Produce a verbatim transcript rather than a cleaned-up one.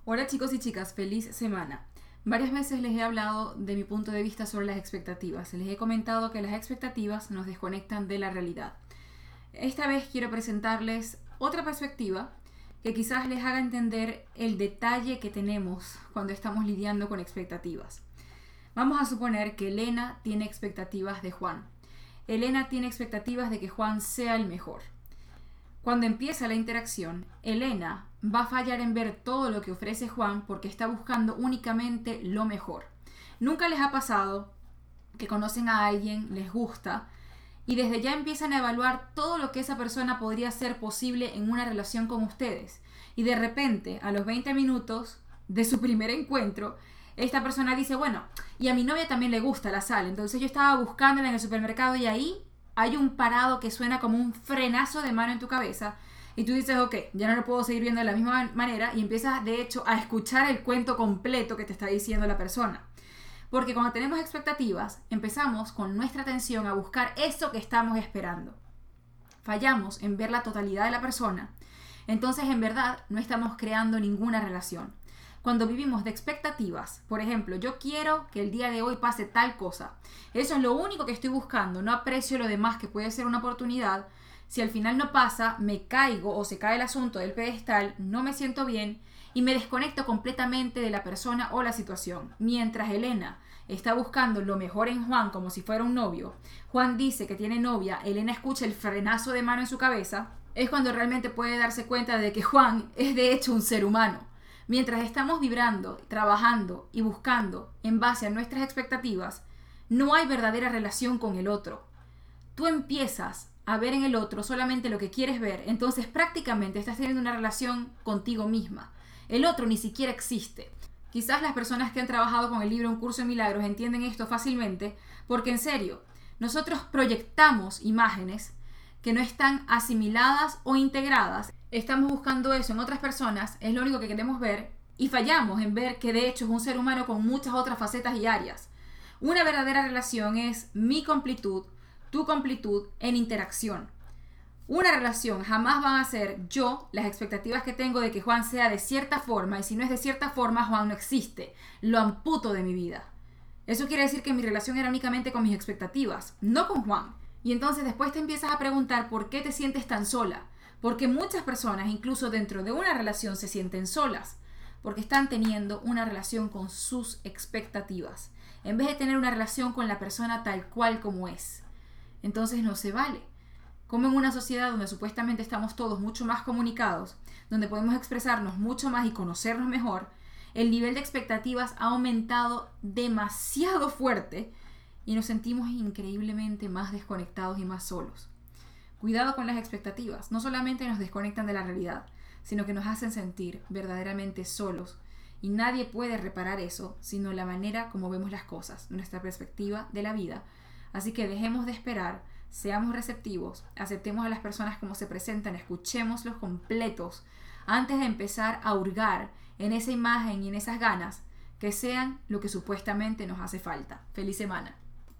Hola chicos y chicas, feliz semana. Varias veces les he hablado de mi punto de vista sobre las expectativas. Les he comentado que las expectativas nos desconectan de la realidad. Esta vez quiero presentarles otra perspectiva que quizás les haga entender el detalle que tenemos cuando estamos lidiando con expectativas. Vamos a suponer que Elena tiene expectativas de Juan. Elena tiene expectativas de que Juan sea el mejor. Cuando empieza la interacción, Elena va a fallar en ver todo lo que ofrece Juan porque está buscando únicamente lo mejor. ¿Nunca les ha pasado que conocen a alguien, les gusta, y desde ya empiezan a evaluar todo lo que esa persona podría hacer posible en una relación con ustedes? Y de repente, a los veinte minutos de su primer encuentro, esta persona dice, bueno, y a mi novia también le gusta la sal, entonces yo estaba buscándola en el supermercado y ahí hay un parado que suena como un frenazo de mano en tu cabeza y tú dices, ok, ya no lo puedo seguir viendo de la misma manera, y empiezas de hecho a escuchar el cuento completo que te está diciendo la persona. Porque cuando tenemos expectativas, empezamos con nuestra atención a buscar eso que estamos esperando. Fallamos en ver la totalidad de la persona, entonces en verdad no estamos creando ninguna relación. Cuando vivimos de expectativas, por ejemplo, yo quiero que el día de hoy pase tal cosa, eso es lo único que estoy buscando, no aprecio lo demás que puede ser una oportunidad. Si al final no pasa, me caigo o se cae el asunto del pedestal, no me siento bien y me desconecto completamente de la persona o la situación. Mientras Elena está buscando lo mejor en Juan como si fuera un novio, Juan dice que tiene novia, Elena escucha el frenazo de mano en su cabeza, es cuando realmente puede darse cuenta de que Juan es de hecho un ser humano. Mientras estamos vibrando, trabajando y buscando en base a nuestras expectativas, no hay verdadera relación con el otro. Tú empiezas a ver en el otro solamente lo que quieres ver, entonces prácticamente estás teniendo una relación contigo misma. El otro ni siquiera existe. Quizás las personas que han trabajado con el libro Un Curso en Milagros entienden esto fácilmente, porque en serio, nosotros proyectamos imágenes que no están asimiladas o integradas. Estamos buscando eso en otras personas, es lo único que queremos ver, y fallamos en ver que de hecho es un ser humano con muchas otras facetas y áreas. Una verdadera relación es mi completud, tu completud en interacción. Una relación jamás van a ser yo, las expectativas que tengo de que Juan sea de cierta forma, y si no es de cierta forma, Juan no existe. Lo amputo de mi vida. Eso quiere decir que mi relación era únicamente con mis expectativas, no con Juan. Y entonces después te empiezas a preguntar por qué te sientes tan sola. Porque muchas personas, incluso dentro de una relación, se sienten solas. Porque están teniendo una relación con sus expectativas, en vez de tener una relación con la persona tal cual como es. Entonces no se vale. Como en una sociedad donde supuestamente estamos todos mucho más comunicados, donde podemos expresarnos mucho más y conocernos mejor, el nivel de expectativas ha aumentado demasiado fuerte y nos sentimos increíblemente más desconectados y más solos. Cuidado con las expectativas, no solamente nos desconectan de la realidad, sino que nos hacen sentir verdaderamente solos, y nadie puede reparar eso sino la manera como vemos las cosas, nuestra perspectiva de la vida. Así que dejemos de esperar, seamos receptivos, aceptemos a las personas como se presentan, escuchémoslos completos antes de empezar a hurgar en esa imagen y en esas ganas que sean lo que supuestamente nos hace falta. ¡Feliz semana!